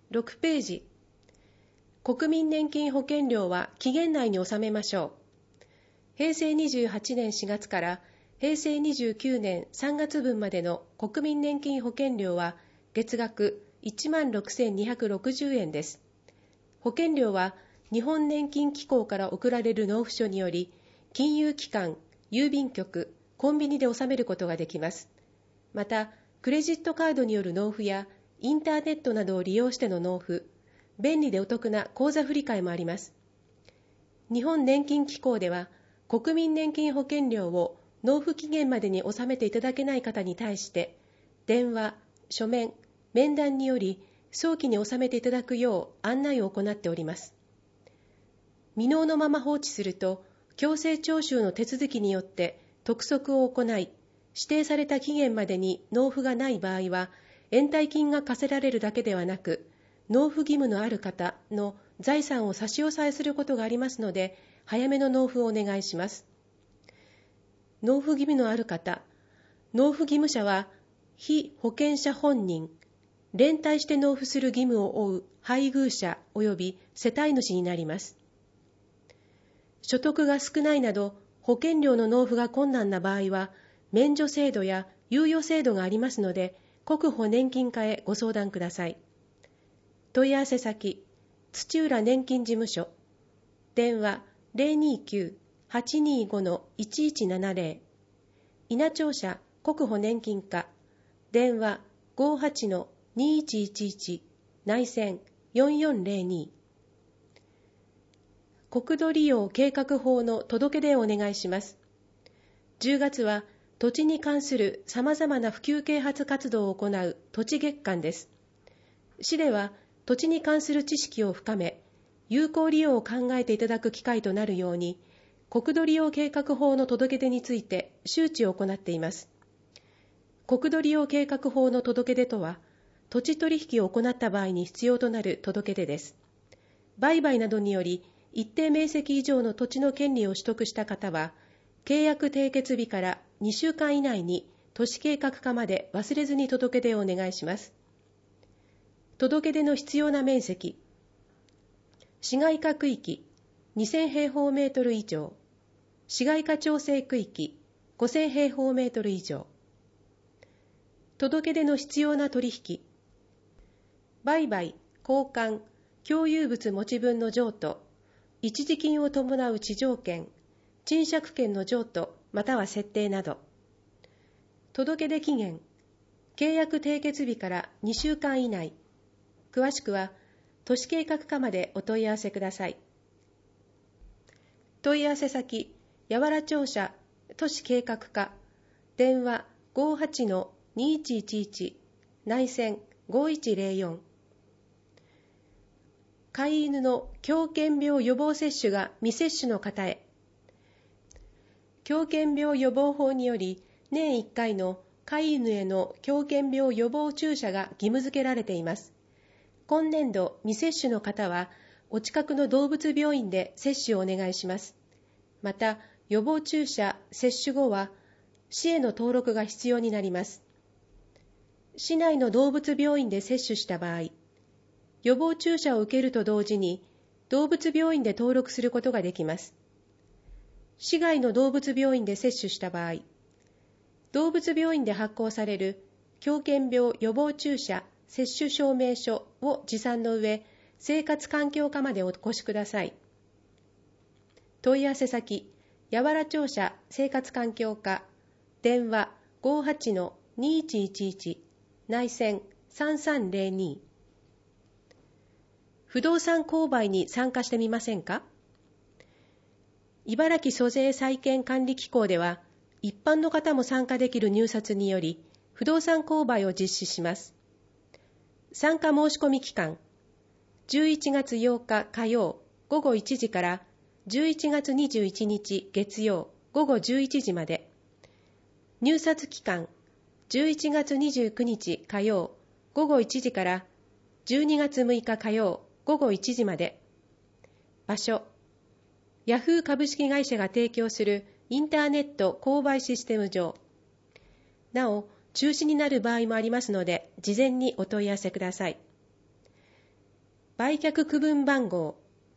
6ページ。国民年金保険料は期限内に納めましょう。平成28年4月から平成29年3月分までの国民年金保険料は月額16,260円です。保険料は日本年金機構から送られる納付書により、金融機関、郵便局、コンビニで納めることができます。また、クレジットカードによる納付やインターネットなどを利用しての納付、便利でお得な口座振替もあります。日本年金機構では、国民年金保険料を納付期限までに納めていただけない方に対して、電話、書面、面談により早期に納めていただくよう案内を行っております。未納のまま放置すると、強制徴収の手続きによって督促を行い、指定された期限までに納付がない場合は、延滞金が課せられるだけではなく、納付義務のある方の財産を差し押さえすることがありますので、早めの納付をお願いします。納付義務のある方、納付義務者は、被保険者本人、連帯して納付する義務を負う配偶者及び世帯主になります。所得が少ないなど保険料の納付が困難な場合は、免除制度や猶予制度がありますので、国保年金課へご相談ください。問い合わせ先、土浦年金事務所、電話 029-825-1170、稲庁舎国保年金課、電話 58-2111、内線4402。国土利用計画法の届け出をお願いします。10月は土地に関するさまざまな普及啓発活動を行う土地月間です。市では土地に関する知識を深め、有効利用を考えていただく機会となるように、国土利用計画法の届け出について周知を行っています。国土利用計画法の届け出とは、土地取引を行った場合に必要となる届け出です。売買などにより、一定面積以上の土地の権利を取得した方は、契約締結日から2週間以内に都市計画課まで忘れずに届け出をお願いします。届け出の必要な面積、市街化区域2000平方メートル以上、市街化調整区域5000平方メートル以上。届け出の必要な取引、売買、交換、共有物持ち分の譲渡、一時金を伴う地上権、賃借権の譲渡または設定など。届け出期限、契約締結日から2週間以内。詳しくは都市計画課までお問い合わせください。問い合わせ先、八原庁舎都市計画課、電話 58-2111、内線5104。飼い犬の狂犬病予防接種が未接種の方へ。狂犬病予防法により、年1回の飼い犬への狂犬病予防注射が義務付けられています。今年度未接種の方は、お近くの動物病院で接種をお願いします。また、予防注射接種後は、市への登録が必要になります。市内の動物病院で接種した場合、予防注射を受けると同時に動物病院で登録することができます。市外の動物病院で接種した場合、動物病院で発行される狂犬病予防注射接種証明書を持参の上、生活環境課までお越しください。問い合わせ先、八原庁舎生活環境課、電話 58-2111、内線3302。不動産購買に参加してみませんか？茨城租税債権管理機構では、一般の方も参加できる入札により、不動産購買を実施します。参加申し込み期間、11月8日火曜午後1時から11月21日月曜午後11時まで。入札期間、11月29日火曜午後1時から12月6日火曜午後1時まで。場所、ヤフー株式会社が提供するインターネット購買システム上。なお、中止になる場合もありますので、事前にお問い合わせください。 売却区分番号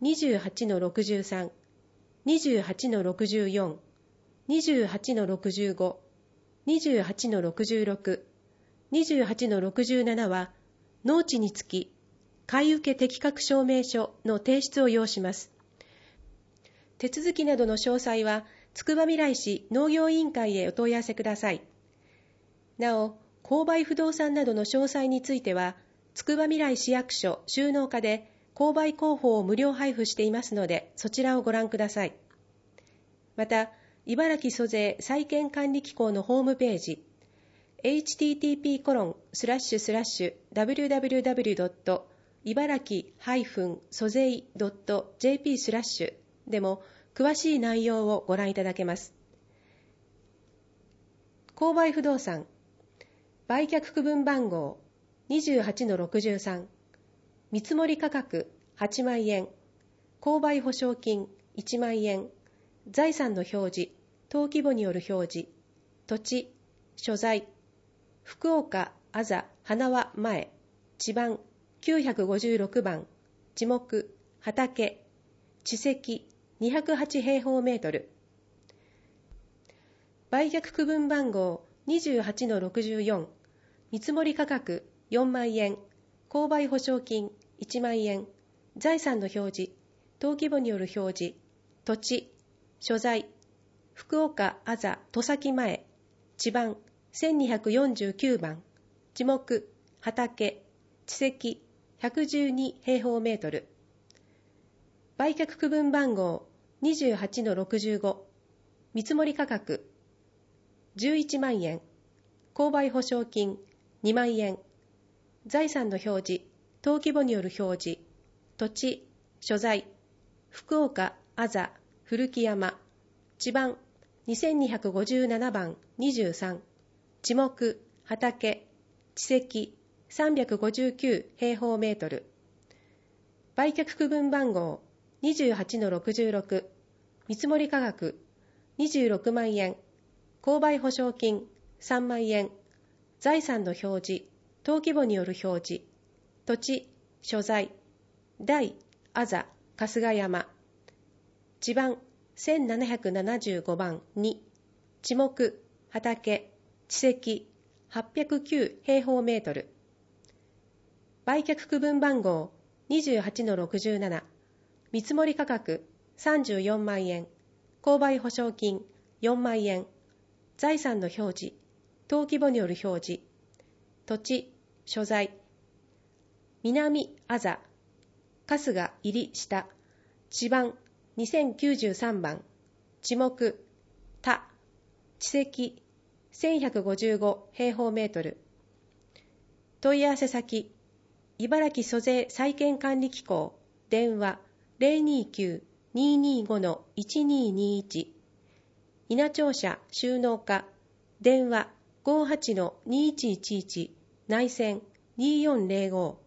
28-63、28-64、28-65、28-66、28-67は、農地につき、買受適格証明書の提出を要します。手続きなどの詳細は、つくばみらい市農業委員会へお問い合わせください。なお、購買不動産などの詳細については、つくばみらい市役所収納課で購買広報を無料配布していますので、そちらをご覧ください。また、茨城租税債権管理機構のホームページ、http://www. 茨城租税 .jp/ でも詳しい内容をご覧いただけます。購買不動産売却区分番号 28-63、 見積価格8万円、購買保証金1万円、財産の表示、登記簿による表示、土地、所在、福岡あざ花輪前、地番956番、地目、畑、地積208平方メートル。売却区分番号 28-64、見積価格4万円、購買保証金1万円、財産の表示、登記簿による表示、土地、所在、福岡あざ戸崎前、地番1249番、地目、畑、地積112平方メートル。売却区分番号 28-65、見積価格11万円、購買保証金2万円、財産の表示、登記簿による表示、土地、所在、福岡あざ古木山、地番2257番23、地目、畑、地積359平方メートル。売却区分番号 28-66、見積価格26万円、購買保証金3万円、財産の表示、登記簿による表示、土地、所在、大あざ春日山、地番1775番2、地目、畑、地積809平方メートル。売却区分番号 28-67、見積価格34万円、購買保証金4万円、財産の表示、登記簿による表示、土地、所在、南あざ春日入下、地番2093番、地目、田、地積1155平方メートル。問い合わせ先、茨城租税債権管理機構、電話 029-225-1221、稲庁舎収納課、電話 58-2111、内線2405。